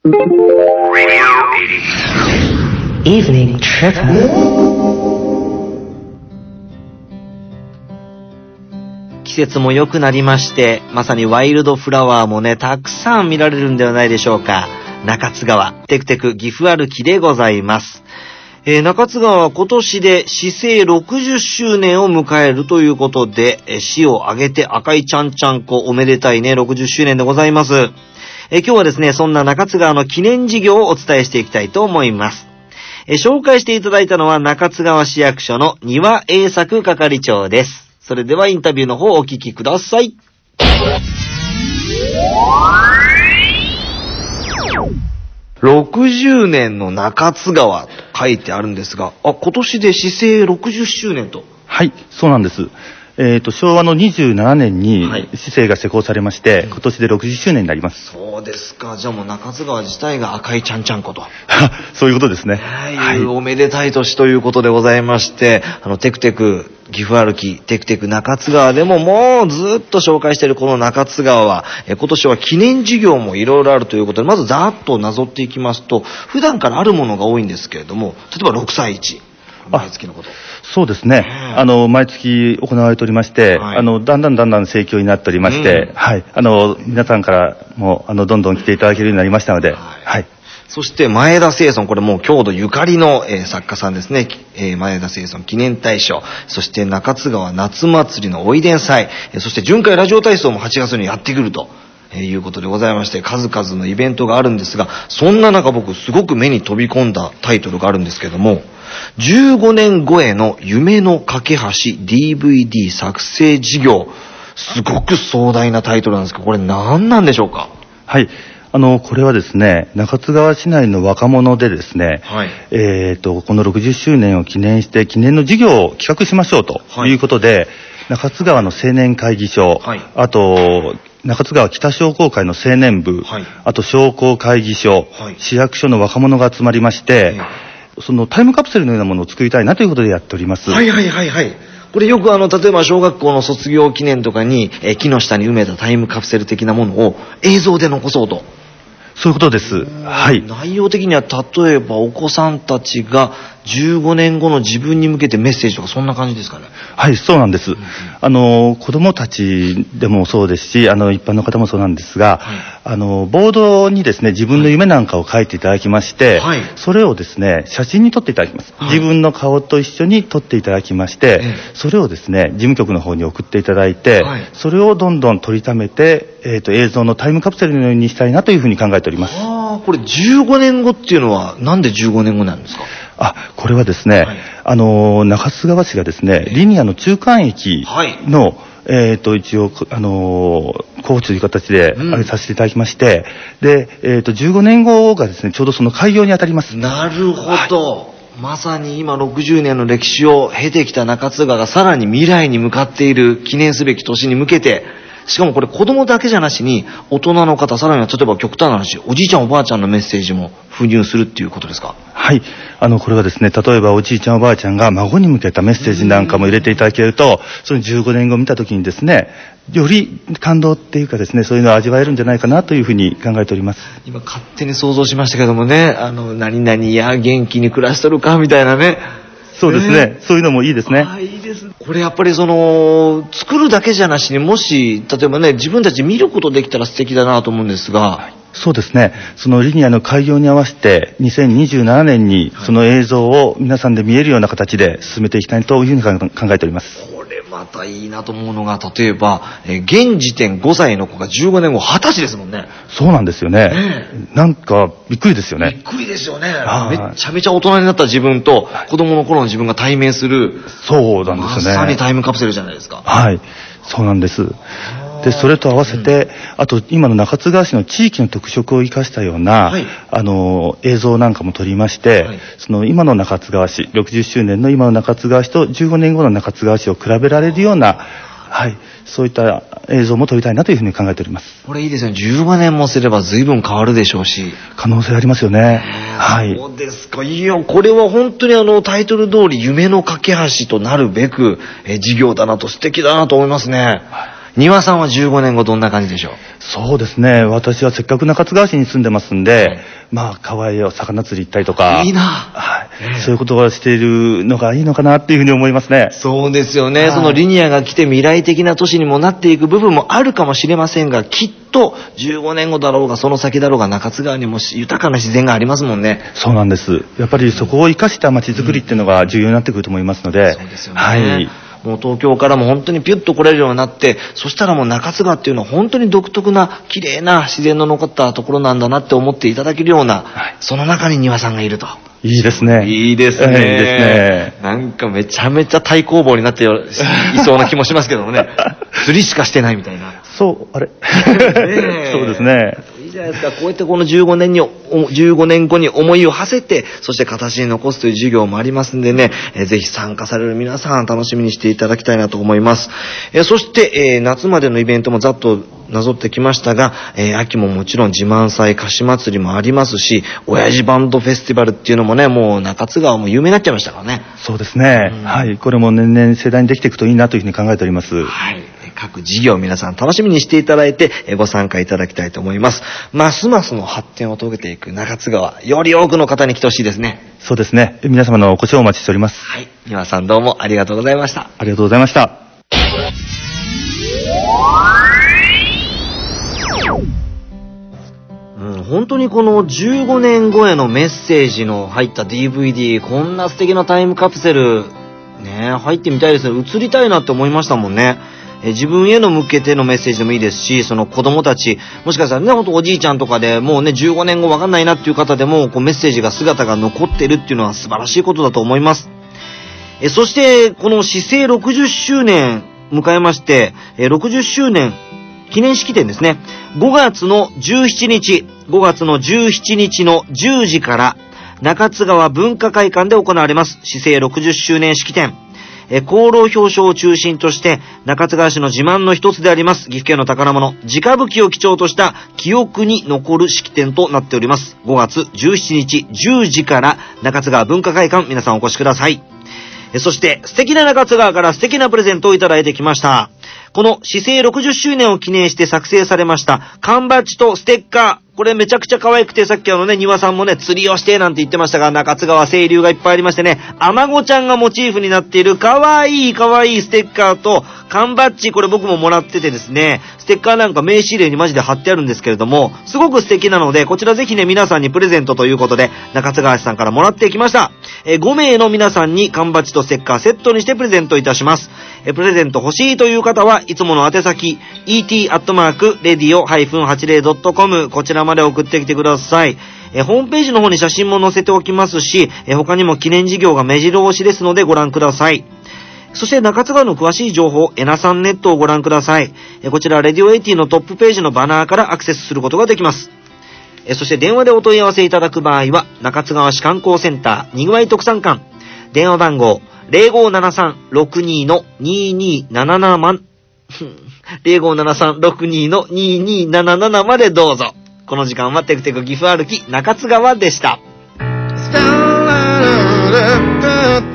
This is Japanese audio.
Evening Tripper。季節も良くなりまして、まさにワイルドフラワーもね、たくさん見られるんではないでしょうか。中津川、テクテク岐阜歩きでございます。中津川は今年で市制60周年を迎えるということで、市を挙げて赤いちゃんちゃんこおめでたいね、60周年でございます。今日はですね、そんな中津川の記念事業をお伝えしていきたいと思います。紹介していただいたのは中津川市役所の丹羽栄作係長です。それではインタビューの方をお聞きください。60年の中津川と書いてあるんですが、今年で市制60周年と。 はい、そうなんです。昭和の27年に市制が施行されまして、今年で60周年になります。 そうですか。じゃあもう中津川自体が赤いちゃんちゃんことそういうことですね。 はい、おめでたい年ということでございまして、テクテク岐阜歩き、テクテク中津川でももうずっと紹介しているこの中津川は、今年は記念事業もいろいろあるということで、まずざーっとなぞっていきますと、普段からあるものが多いんですけれども、例えば6歳市。毎月のこと。 そうですね。毎月行われておりまして、だんだん盛況になっておりまして、はい。皆さんからも、どんどん来ていただけるようになりましたので、はい。 そして前田清尊、これもう郷土ゆかりの、作家さんですね。前田清尊記念大賞、そして中津川夏祭りのおいでん祭、そして巡回ラジオ体操も8月にやってくると。いうことでございまして、数々のイベントがあるんですが、そんな中僕すごく目に飛び込んだタイトルがあるんですけども、15年超えの夢の架け橋 DVD 作成事業。すごく壮大なタイトルなんですけど、これ何なんでしょうか？ はい。これはですね、中津川市内の若者でですね、はい、この60周年を記念して記念の事業を企画しましょうということで、はい、中津川の青年会議所、はい、あと、中津川北商工会の青年部、はい、あと商工会議所、はい、市役所の若者が集まりまして、そのタイムカプセルのようなものを作りたいなということでやっております。 はいはいはいはい。これよく例えば小学校の卒業記念とかに、木の下に埋めたタイムカプセル的なものを映像で残そうと。 そういうことです。はい。 内容的には例えばお子さんたちが15年後の自分に向けてメッセージとかそんな感じですかね。 はい、そうなんです。子供たちでもそうですし、一般の方もそうなんですが、はい、ボードにですね、自分の夢なんかを書いていただきまして、はい、それをですね、写真に撮っていただきます。はい、自分の顔と一緒に撮っていただきまして、それをですね、事務局の方に送っていただいて、はい、それをどんどん取りためて、映像のタイムカプセルのようにしたいなというふうに考えております。 これ15年後っていうのはなんで15年後なんですか？ これはですね、はい、中津川市がですね、リニアの中間駅の、一応、工事という形で、あれさせていただきまして、で、15年後がですね、ちょうどその開業にあたります。 なるほど。はい、まさに今60年の歴史を経てきた中津川がさらに未来に向かっている記念すべき年に向けて、しかもこれ子供だけじゃなしに大人の方、さらには例えば極端な話、おじいちゃんおばあちゃんのメッセージも封入するっていうことですか？ はい。これはですね、例えばおじいちゃんおばあちゃんが孫に向けたメッセージなんかも入れていただけると、その15年後見た時にですね、より感動っていうかですね、そういうのを味わえるんじゃないかなというふうに考えております。 今勝手に想像しましたけどもね、何々や元気に暮らしとるかみたいなね。 そうですね、そういうのもいいですね。 いいです。これやっぱり作るだけじゃなしに、もし例えばね、自分たち見ることできたら素敵だなと思うんですが、 そうですね、そのリニアの開業に合わせて2027年にその映像を皆さんで見えるような形で進めていきたいというふうに考えております。 これまたいいなと思うのが、例えば、現時点5歳の子が15年後20歳ですもんね。 そうなんですよね。なんかびっくりですよね。 びっくりですよね。めちゃめちゃ大人になった自分と子供の頃の自分が対面する。 そうなんですよね。 まさにタイムカプセルじゃないですか。 はい、そうなんです。で、それと合わせて、あと今の中津川市の地域の特色を生かしたような、はい、映像なんかも撮りまして、はい、その今の中津川市、60周年の今の中津川市と15年後の中津川市を比べられるような、はい、そういった映像も撮りたいなというふうに考えております。 これいいですね。15年もすれば随分変わるでしょうし。 可能性ありますよね。はい。 そうですか。いや、これは本当にタイトル通り夢の架け橋となるべく、事業だなと、素敵だなと思いますね。はい、 庭さんは15年後どんな感じでしょう？ そうですね。私はせっかく中津川市に住んでますんで、まあ、川へ魚釣り行ったりとか。 いいな。 はい。そういうことをしているのがいいのかなっていうふうに思いますね。 そうですよね。そのリニアが来て未来的な都市にもなっていく部分もあるかもしれませんが、きっと15年後だろうがその先だろうが中津川にも豊かな自然がありますもんね。 そうなんです。やっぱりそこを生かした街づくりっていうのが重要になってくると思いますので。 そうですよね。はい。もう東京からも本当にピュッと来れるようになって、そしたらもう中津川っていうのは本当に独特な綺麗な自然の残ったところなんだなって思っていただけるような、はい、その中に庭さんがいると。 いいですね。 いいですね。 いいですね。 なんかめちゃめちゃ対抗棒になっていそうな気もしますけどもね。釣りしかしてないみたいな。 そう、あれそうですね。 いいじゃないですか。こうやってこの15年後に思いを馳せて、そして形に残すという授業もありますんでね、ぜひ参加される皆さん楽しみにしていただきたいなと思います。そして、夏までのイベントもざっとなぞってきましたが、秋ももちろん自慢祭菓子祭りもありますし、親父バンドフェスティバルっていうのもね、もう中津川も有名になっちゃいましたからね。 そうですね。はい。これも年々世代にできていくといいなというふうに考えております。 はい。各事業皆さん楽しみにしていただいてご参加いただきたいと思います。ますますの発展を遂げていく中津川、より多くの方に来てほしいですね。 そうですね。皆様のお越しをお待ちしております。 はい。皆さんどうもありがとうございました。 ありがとうございました。 本当にこの15年後へのメッセージの入った DVD、こんな素敵なタイムカプセル、ね、入ってみたいですね。映りたいなって思いましたもんね。自分への向けてのメッセージでもいいですし、その子供たち、もしかしたらね、ほんとおじいちゃんとかでもうね、15年後わかんないなっていう方でも、こうメッセージが姿が残ってるっていうのは素晴らしいことだと思います。そして、この市政60周年迎えまして、60周年記念式典ですね。5月の17日の10時から、中津川文化会館で行われます、市政60周年式典。功労表彰を中心として、中津川市の自慢の一つであります、岐阜県の宝物、直吹きを基調とした記憶に残る式典となっております。5月17日10時から、中津川文化会館、皆さんお越しください。そして、素敵な中津川から素敵なプレゼントをいただいてきました。この市政60周年を記念して作成されました缶バッジとステッカー。これめちゃくちゃ可愛くて、さっき庭さんもね、釣りをしてなんて言ってましたが、中津川清流がいっぱいありましてね、アマゴちゃんがモチーフになっている可愛いステッカーと缶バッジ、これ僕ももらっててですね、ステッカーなんか名刺入れにマジで貼ってあるんですけれども、すごく素敵なので、こちらぜひね、皆さんにプレゼントということで、中津川市さんからもらってきました。5名の皆さんに缶バッジとステッカーセットにしてプレゼントいたします。プレゼント欲しいという方はいつもの宛先 et@radio-80.com こちらまで送ってきてください。ホームページの方に写真も載せておきますし、他にも記念事業が目白押しですのでご覧ください。そして中津川の詳しい情報、エナさんネットをご覧ください。こちらレディオ80のトップページのバナーからアクセスすることができます。そして電話でお問い合わせいただく場合は中津川市観光センターにぐわい特産館電話番号 0573-62-2277 0573-62-2277 までどうぞ。この時間はテクテク岐阜歩き中津川でした。